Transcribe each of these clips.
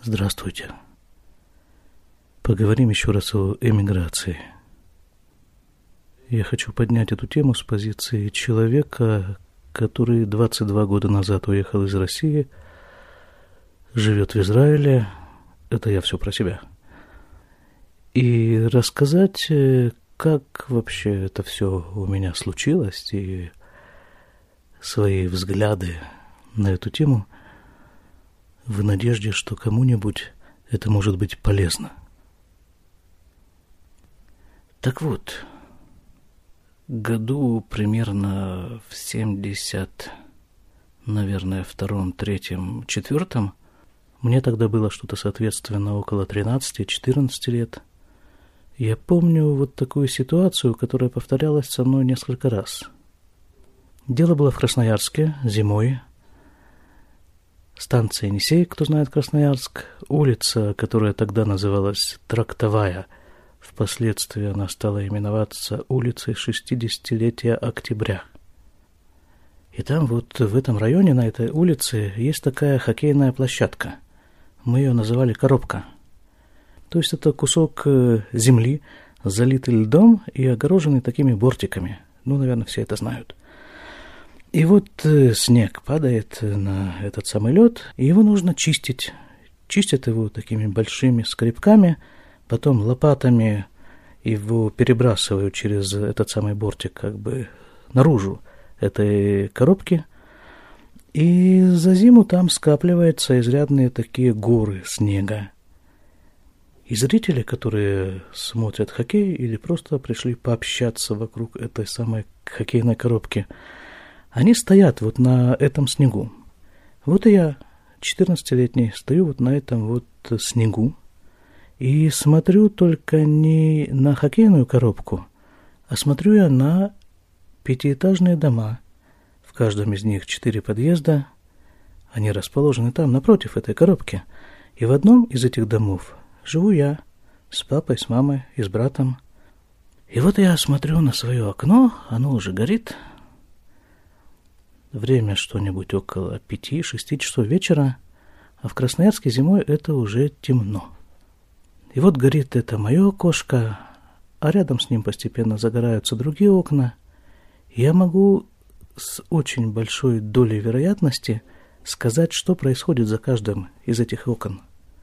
Здравствуйте. Поговорим еще раз о эмиграции. Я хочу поднять эту тему с позиции человека, который 22 года назад уехал из России, живет в Израиле. Это я все про себя. И рассказать, как вообще это все у меня случилось, и свои взгляды на эту тему, в надежде, что кому-нибудь это может быть полезно. Так вот, году примерно в 70, наверное, втором, третьем, четвертом, мне тогда было что-то, соответственно, около 13-14 лет. Я помню вот такую ситуацию, которая повторялась со мной несколько раз. Дело было в Красноярске, зимой. Станция Енисей, кто знает Красноярск, улица, которая тогда называлась Трактовая, впоследствии она стала именоваться улицей 60-летия Октября. И там вот в этом районе, на этой улице, есть такая хоккейная площадка. Мы ее называли «Коробка». То есть это кусок земли, залитый льдом и огороженный такими бортиками. Ну, наверное, все это знают. И вот снег падает на этот самый лед, и его нужно чистить. Чистят его такими большими скребками, потом лопатами его перебрасывают через этот самый бортик как бы наружу этой коробки. И за зиму там скапливаются изрядные такие горы снега. И зрители, которые смотрят хоккей или просто пришли пообщаться вокруг этой самой хоккейной коробки, они стоят вот на этом снегу. Вот и я, 14-летний, стою вот на этом вот снегу и смотрю только не на хоккейную коробку, а смотрю я на пятиэтажные дома. В каждом из них 4 подъезда. Они расположены там, напротив этой коробки. И в одном из этих домов живу я с папой, с мамой и с братом. И вот я смотрю на свое окно, оно уже горит. Время что-нибудь около 5-6 часов вечера, а в Красноярске зимой это уже темно. И вот горит это мое окошко, а рядом с ним постепенно загораются другие окна. Я могу с очень большой долей вероятности сказать, что происходит за каждым из этих окон.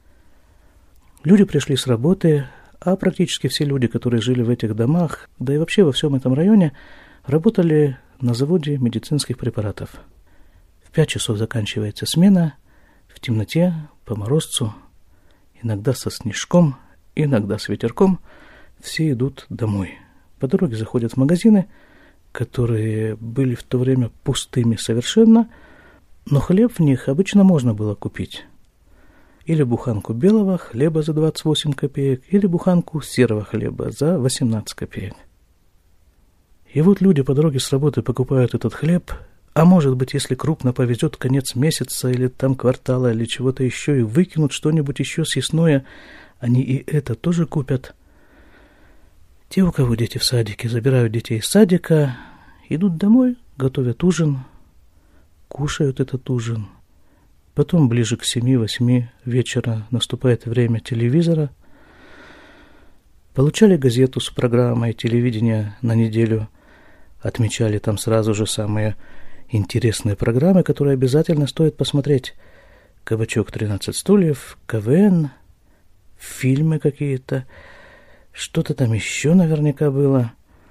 Люди пришли с работы, а практически все люди, которые жили в этих домах, да и вообще во всем этом районе, работали на заводе медицинских препаратов. В 5 часов заканчивается смена, в темноте, по морозцу, иногда со снежком, иногда с ветерком, все идут домой. По дороге заходят в магазины, которые были в то время пустыми совершенно, но хлеб в них обычно можно было купить. Или буханку белого хлеба за 28 копеек, или буханку серого хлеба за 18 копеек. И вот люди по дороге с работы покупают этот хлеб, а может быть, если крупно повезет, конец месяца или там квартала или чего-то еще, и выкинут что-нибудь еще съестное, они и это тоже купят. Те, у кого дети в садике, забирают детей из садика, идут домой, готовят ужин, кушают этот ужин. Потом ближе к 7-8 вечера наступает время телевизора. Получали газету с программой телевидения на неделю, отмечали там сразу же самые интересные программы, которые обязательно стоит посмотреть. «Кабачок 13 стульев», КВН, фильмы какие-то, что-то там еще наверняка было.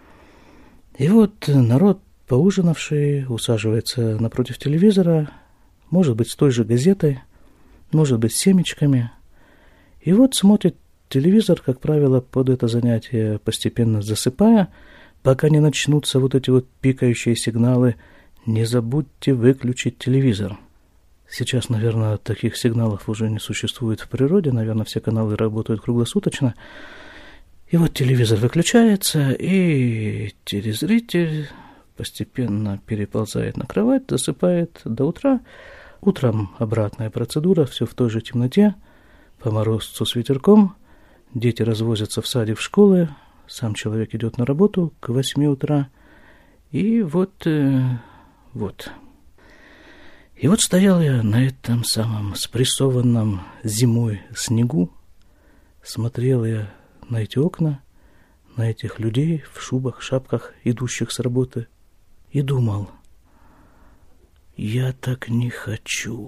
И вот народ, поужинавший, усаживается напротив телевизора, может быть, с той же газетой, может быть, с семечками. И вот смотрит телевизор, как правило, под это занятие постепенно засыпая, пока не начнутся вот эти вот пикающие сигналы «Не забудьте выключить телевизор». Сейчас, наверное, таких сигналов уже не существует в природе, наверное, все каналы работают круглосуточно. И вот телевизор выключается, и телезритель постепенно переползает на кровать, засыпает до утра. Утром обратная процедура, все в той же темноте, по морозцу с ветерком. Дети развозятся в садик, в школы, сам человек идет на работу к 8 утра. И вот. И И вот стоял я на этом самом спрессованном зимой снегу, смотрел я на эти окна, на этих людей в шубах, шапках, идущих с работы, и думал: я так не хочу.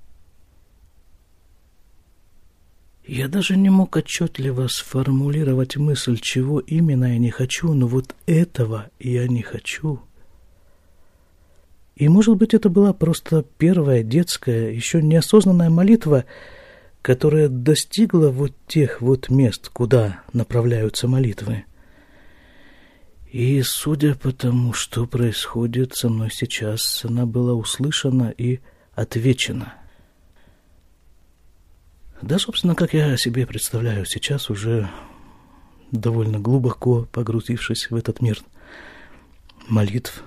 Я даже не мог отчетливо сформулировать мысль, чего именно я не хочу, но вот этого я не хочу. И, может быть, это была просто первая детская, еще неосознанная молитва, которая достигла вот тех вот мест, куда направляются молитвы. И, судя по тому, что происходит со мной сейчас, она была услышана и отвечена. Да, собственно, как я себе представляю сейчас, уже довольно глубоко погрузившись в этот мир молитв.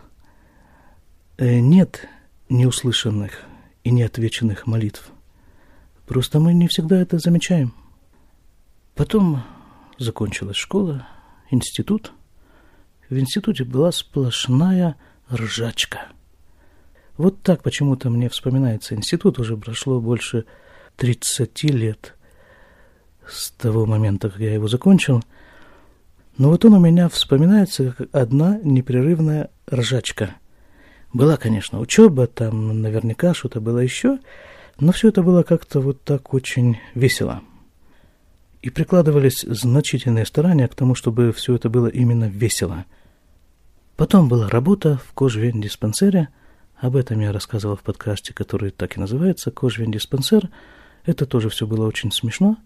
Нет неуслышанных и неотвеченных молитв. Просто мы не всегда это замечаем. Потом закончилась школа, институт. В институте была сплошная ржачка. Вот так почему-то мне вспоминается институт. Уже прошло больше 30 лет с того момента, как я его закончил. Но вот он у меня вспоминается как одна непрерывная ржачка. Была, конечно, учеба, там наверняка что-то было еще, но все это было как-то вот так очень весело. И прикладывались значительные старания к тому, чтобы все это было именно весело. Потом была работа в кожвендиспансере. Об этом я рассказывал в подкасте, который так и называется «Кожвендиспансер». Это тоже все было очень смешно.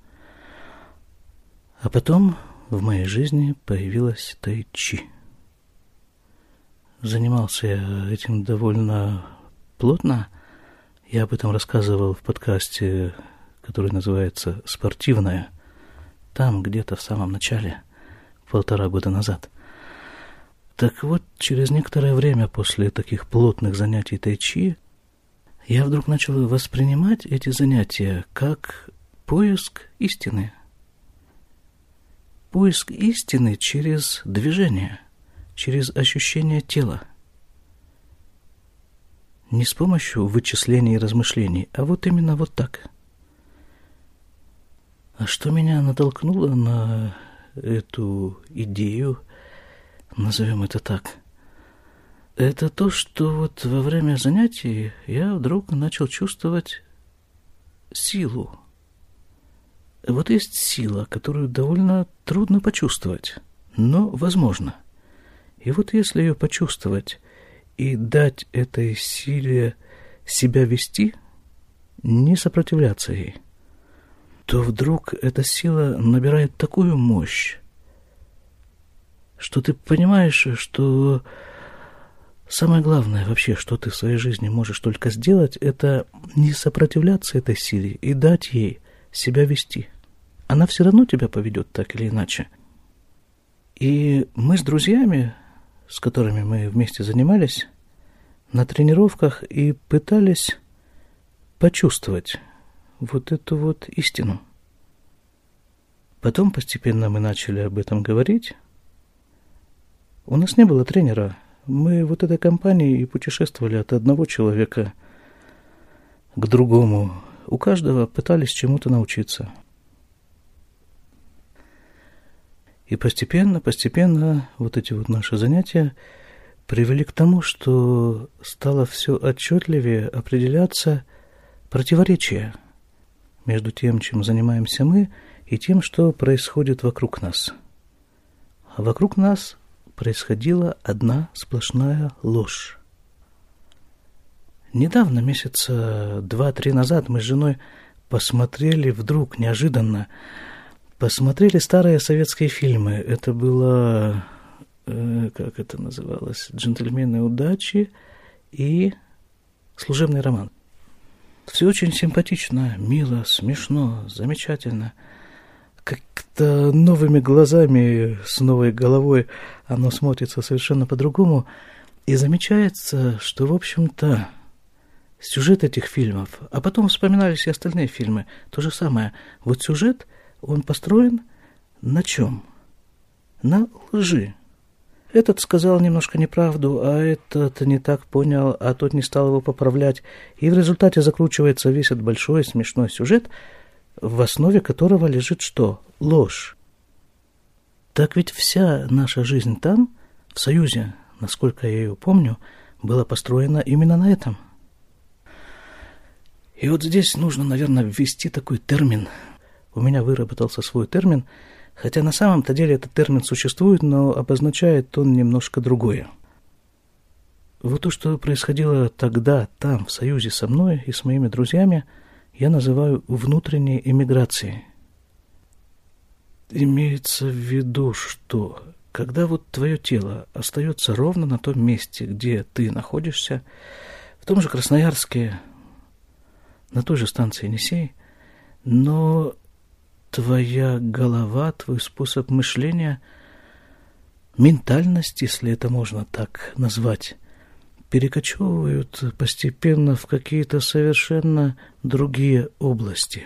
А потом в моей жизни появилась тай-чи. Занимался я этим довольно плотно. Я об этом рассказывал в подкасте, который называется «Спортивное». Там, где-то в самом начале, 1,5 года назад. Так вот, через некоторое время после таких плотных занятий тай-чи я вдруг начал воспринимать эти занятия как поиск истины. Поиск истины через движение, через ощущение тела. Не с помощью вычислений и размышлений, а вот именно вот так. А что меня натолкнуло на эту идею, назовем это так, это то, что вот во время занятий я вдруг начал чувствовать силу. Вот есть сила, которую довольно трудно почувствовать, но возможно. И вот если ее почувствовать и дать этой силе себя вести, не сопротивляться ей, то вдруг эта сила набирает такую мощь, что ты понимаешь, что самое главное вообще, что ты в своей жизни можешь только сделать, это не сопротивляться этой силе и дать ей себя вести. Она все равно тебя поведет так или иначе. И мы с друзьями, с которыми мы вместе занимались, на тренировках и пытались почувствовать вот эту вот истину. Потом постепенно мы начали об этом говорить. У нас не было тренера. Мы вот этой компанией путешествовали от одного человека к другому. У каждого пытались чему-то научиться. И постепенно вот эти вот наши занятия привели к тому, что стало все отчетливее определяться противоречие между тем, чем занимаемся мы, и тем, что происходит вокруг нас. А вокруг нас происходила одна сплошная ложь. Недавно, месяца 2-3 назад, мы с женой посмотрели вдруг, неожиданно, посмотрели старые советские фильмы. Это было, как это называлось, «Джентльмены удачи» и «Служебный роман». Все очень симпатично, мило, смешно, замечательно. Как-то новыми глазами, с новой головой оно смотрится совершенно по-другому. И замечается, что, в общем-то, сюжет этих фильмов, а потом вспоминались и остальные фильмы, то же самое. Вот сюжет, он построен на чем? На лжи. Этот сказал немножко неправду, а этот не так понял, а тот не стал его поправлять. И в результате закручивается весь этот большой смешной сюжет, в основе которого лежит что? Ложь. Так ведь вся наша жизнь там, в Союзе, насколько я ее помню, была построена именно на этом. И вот здесь нужно, наверное, ввести такой термин. У меня выработался свой термин, хотя на самом-то деле этот термин существует, но обозначает он немножко другое. Вот то, что происходило тогда, там, в Союзе со мной и с моими друзьями, я называю внутренней эмиграцией. Имеется в виду, что когда вот твое тело остается ровно на том месте, где ты находишься, в том же Красноярске, на той же станции Енисей, но твоя голова, твой способ мышления, ментальность, если это можно так назвать, перекочевывают постепенно в какие-то совершенно другие области.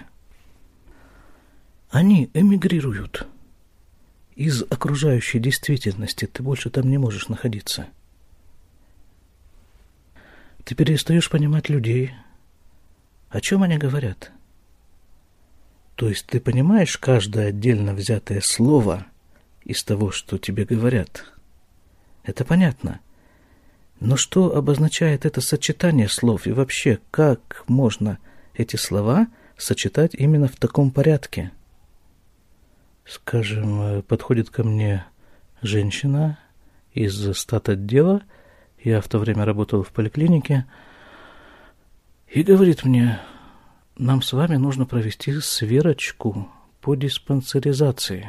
Они эмигрируют. Из окружающей действительности ты больше там не можешь находиться. Ты перестаешь понимать людей. О чем они говорят? То есть ты понимаешь каждое отдельно взятое слово из того, что тебе говорят. Это понятно. Но что обозначает это сочетание слов? И вообще, как можно эти слова сочетать именно в таком порядке? Скажем, подходит ко мне женщина из статотдела, я в то время работал в поликлинике, и говорит мне: нам с вами нужно провести сверочку по диспансеризации.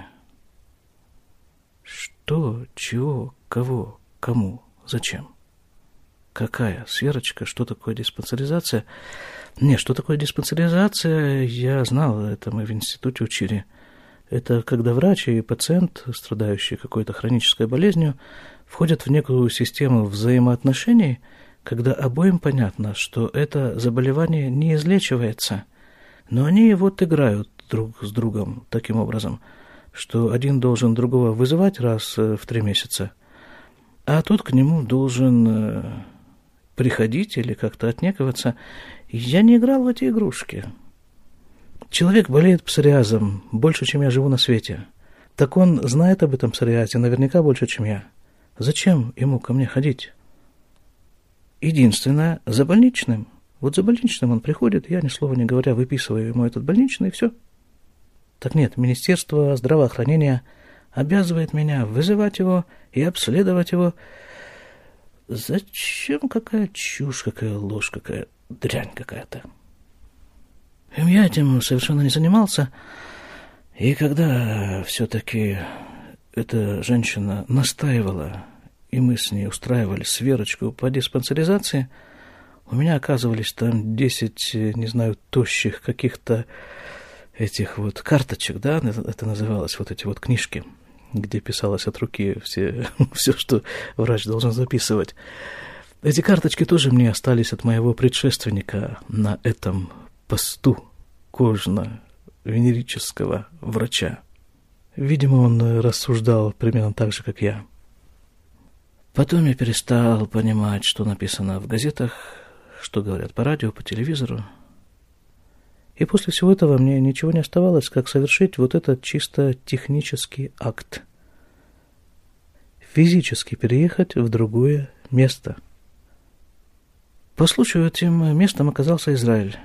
Что, чего, кого, кому, зачем? Какая сверочка, что такое диспансеризация? Не, что такое диспансеризация, я знал, это мы в институте учили. Это когда врач и пациент, страдающий какой-то хронической болезнью, входят в некую систему взаимоотношений, когда обоим понятно, что это заболевание не излечивается, но они вот играют друг с другом таким образом, что один должен другого вызывать раз в 3 месяца, а тот к нему должен приходить или как-то отнекиваться. Я не играл в эти игрушки. Человек болеет псориазом больше, чем я живу на свете. Так он знает об этом псориазе наверняка больше, чем я. Зачем ему ко мне ходить? Единственное, за больничным. Вот за больничным он приходит, я ни слова не говоря выписываю ему этот больничный, и все. Так нет, Министерство здравоохранения обязывает меня вызывать его и обследовать его. Зачем? Какая чушь, какая ложь, какая дрянь какая-то. Я этим совершенно не занимался. И когда все-таки эта женщина настаивала, и мы с ней устраивали сверочку по диспансеризации, у меня оказывались там 10, не знаю, тощих каких-то этих вот карточек, да, это называлось, вот эти вот книжки, где писалось от руки все, что врач должен записывать. Эти карточки тоже мне остались от моего предшественника на этом посту кожно-венерического врача. Видимо, он рассуждал примерно так же, как я. Потом я перестал понимать, что написано в газетах, что говорят по радио, по телевизору. И после всего этого мне ничего не оставалось, как совершить вот этот чисто технический акт. Физически переехать в другое место. По случаю этим местом оказался Израиль.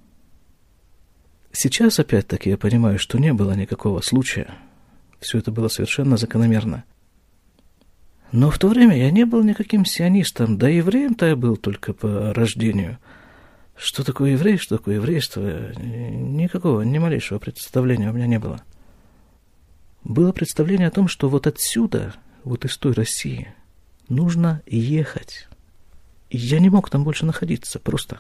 Сейчас, опять-таки, я понимаю, что не было никакого случая. Все это было совершенно закономерно. Но в то время я не был никаким сионистом, да евреем-то я был только по рождению. Что такое еврей, что такое еврейство, никакого, ни малейшего представления у меня не было. Было представление о том, что вот отсюда, вот из той России, нужно ехать. И я не мог там больше находиться, просто.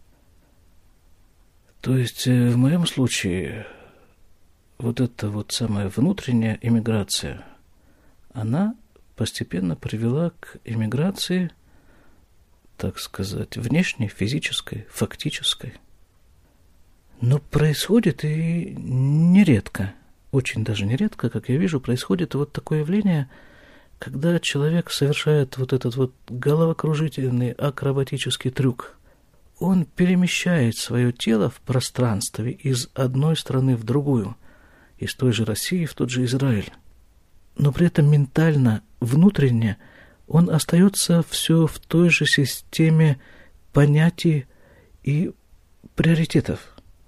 То есть в моем случае вот эта вот самая внутренняя эмиграция, она постепенно привела к эмиграции, так сказать, внешней, физической, фактической. Но происходит и нередко, очень даже нередко, как я вижу, происходит вот такое явление, когда человек совершает вот этот вот головокружительный акробатический трюк, он перемещает свое тело в пространстве из одной страны в другую, из той же России в тот же Израиль. Но при этом ментально, внутренне, он остается все в той же системе понятий и приоритетов.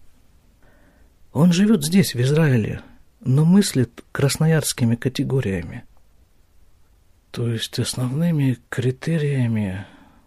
Он живет здесь, в Израиле, но мыслит красноярскими категориями. То есть основными критериями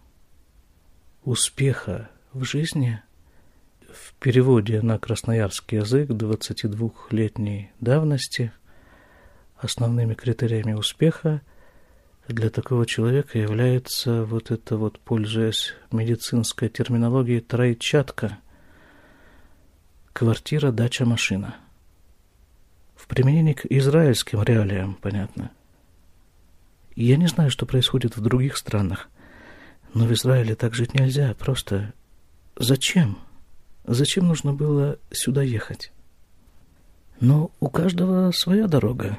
успеха в жизни в переводе на красноярский язык 22-летней давности основными критериями успеха для такого человека является вот это вот, пользуясь медицинской терминологией, тройчатка: квартира, дача, машина. В применении к израильским реалиям, понятно. Я не знаю, что происходит в других странах, но в Израиле так жить нельзя. Просто зачем? Зачем нужно было сюда ехать? Но у каждого своя дорога.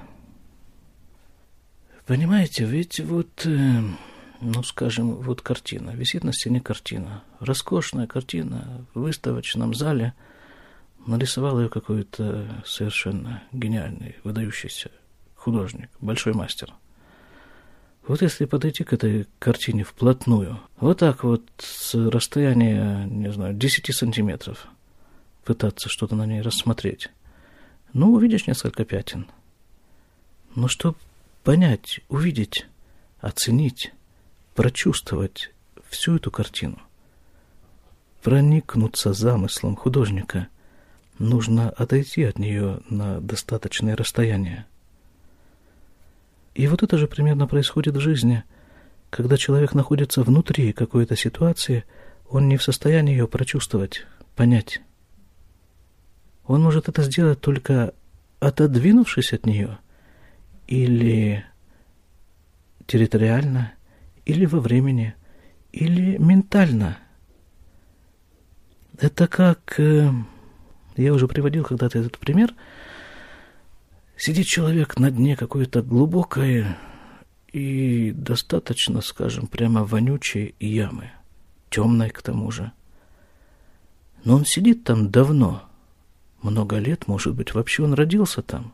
Понимаете, ведь вот, скажем, вот картина. Висит на стене картина. Роскошная картина в выставочном зале. Нарисовал ее какой-то совершенно гениальный, выдающийся художник, большой мастер. Вот если подойти к этой картине вплотную, вот так вот с расстояния, не знаю, 10 сантиметров, пытаться что-то на ней рассмотреть, увидишь несколько пятен. Но чтобы понять, увидеть, оценить, прочувствовать всю эту картину, проникнуться замыслом художника, нужно отойти от нее на достаточное расстояние. И вот это же примерно происходит в жизни. Когда человек находится внутри какой-то ситуации, он не в состоянии ее прочувствовать, понять. Он может это сделать только отодвинувшись от нее, или территориально, или во времени, или ментально. Это как... Я уже приводил когда-то этот пример. Сидит человек на дне какой-то глубокой и достаточно, скажем, прямо вонючей ямы, темной к тому же. Но он сидит там давно, много лет, может быть, вообще он родился там.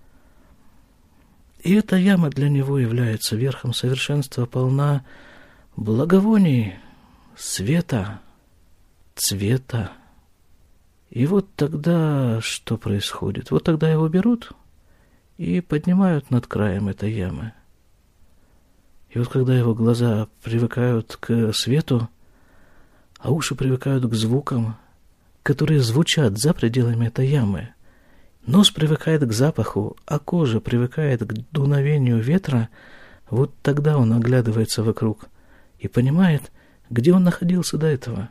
И эта яма для него является верхом совершенства, полна благовоний, света, цвета. И вот тогда что происходит? Вот тогда его берут и поднимают над краем этой ямы. И вот когда его глаза привыкают к свету, а уши привыкают к звукам, которые звучат за пределами этой ямы, нос привыкает к запаху, а кожа привыкает к дуновению ветра, вот тогда он оглядывается вокруг и понимает, где он находился до этого.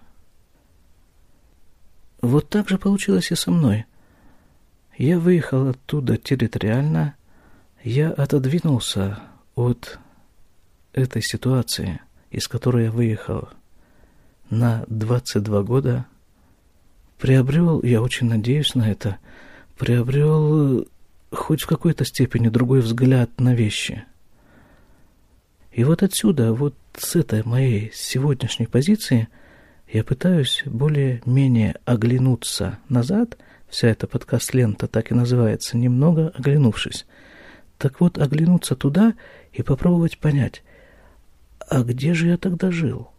Вот так же получилось и со мной. Я выехал оттуда территориально, я отодвинулся от этой ситуации, из которой я выехал на 22 года, приобрел, я очень надеюсь на это, приобрел хоть в какой-то степени другой взгляд на вещи. И вот отсюда, вот с этой моей сегодняшней позиции, я пытаюсь более-менее оглянуться назад. Вся эта подкаст-лента так и называется «Немного оглянувшись». Так вот, оглянуться туда и попробовать понять, а где же я тогда жил?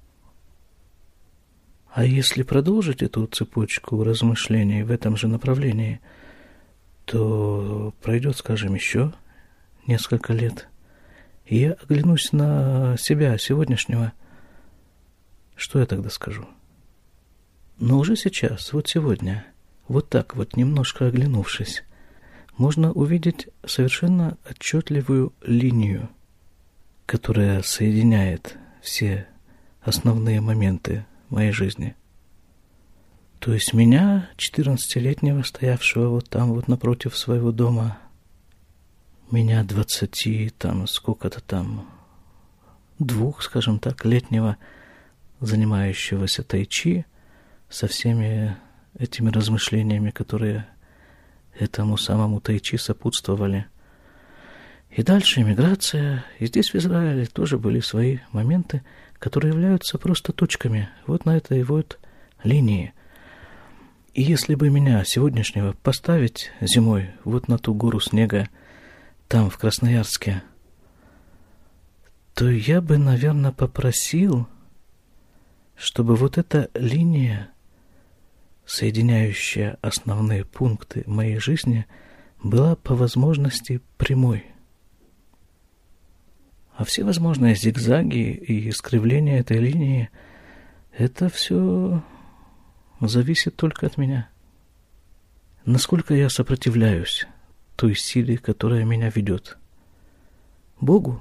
А если продолжить эту цепочку размышлений в этом же направлении, то пройдет, скажем, еще несколько лет, и я оглянусь на себя сегодняшнего. Что я тогда скажу? Но уже сейчас, вот сегодня, вот так вот, немножко оглянувшись, можно увидеть совершенно отчетливую линию, которая соединяет все основные моменты моей жизни. То есть меня, 14-летнего, стоявшего вот там, вот напротив своего дома, меня 20, там, сколько-то там, 2, скажем так, летнего, занимающегося тайчи, со всеми этими размышлениями, которые этому самому тайчи сопутствовали. И дальше эмиграция. И здесь, в Израиле, тоже были свои моменты, которые являются просто точками вот на этой вот линии. И если бы меня сегодняшнего поставить зимой вот на ту гору снега, там, в Красноярске, то я бы, наверное, попросил, чтобы вот эта линия, соединяющая основные пункты моей жизни, была по возможности прямой. А все возможные зигзаги и искривления этой линии, это все зависит только от меня. Насколько я сопротивляюсь той силе, которая меня ведет. Богу.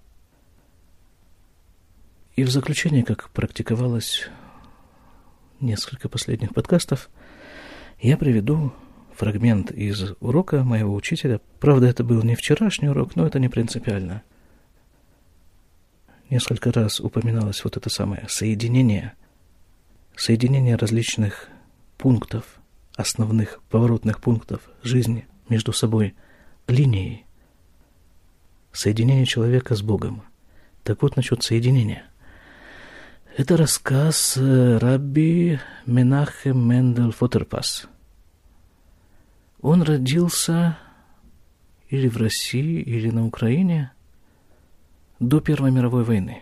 И в заключение, как практиковалось несколько последних подкастов, я приведу фрагмент из урока моего учителя. Правда, это был не вчерашний урок, но это не принципиально. Несколько раз упоминалось вот это самое соединение различных пунктов, основных поворотных пунктов жизни между собой, линией. Соединение человека с Богом. Так вот, насчет соединения. Это рассказ рабби Менахем Мендель Фотерпас. Он родился или в России, или на Украине до Первой мировой войны.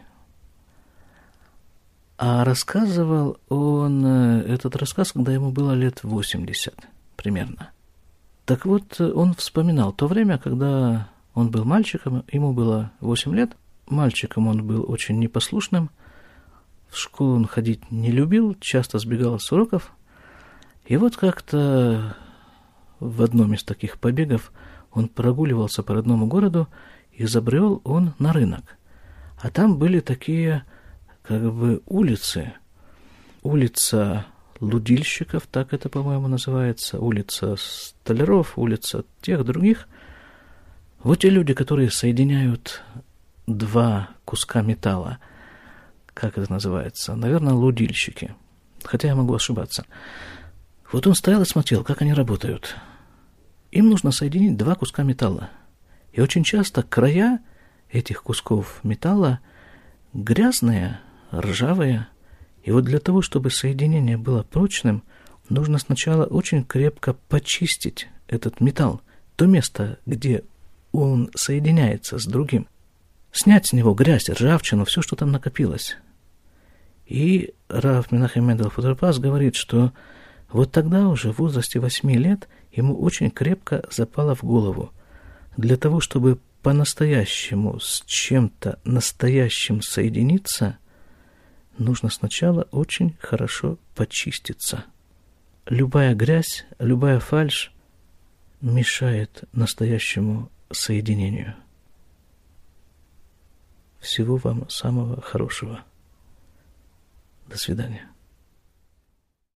А рассказывал он этот рассказ, когда ему было лет 80 примерно. Так вот, он вспоминал то время, когда он был мальчиком, ему было 8 лет. Мальчиком он был очень непослушным, в школу он ходить не любил, часто сбегал с уроков. И вот как-то в одном из таких побегов он прогуливался по родному городу, и забрел он на рынок. А там были такие, как бы, улицы. Улица лудильщиков, так это, по-моему, называется, улица столяров, улица тех других. Вот те люди, которые соединяют два куска металла. Как это называется? Наверное, лудильщики. Хотя я могу ошибаться. Вот он стоял и смотрел, как они работают. Им нужно соединить два куска металла. И очень часто края этих кусков металла грязные, ржавые. И вот для того, чтобы соединение было прочным, нужно сначала очень крепко почистить этот металл, то место, где он соединяется с другим. Снять с него грязь, ржавчину, все, что там накопилось. И рав Менахем Мендель Фотерпас говорит, что вот тогда уже в возрасте 8 лет ему очень крепко запало в голову. Для того, чтобы по-настоящему с чем-то настоящим соединиться, нужно сначала очень хорошо почиститься. Любая грязь, любая фальшь мешает настоящему соединению. Всего вам самого хорошего. До свидания.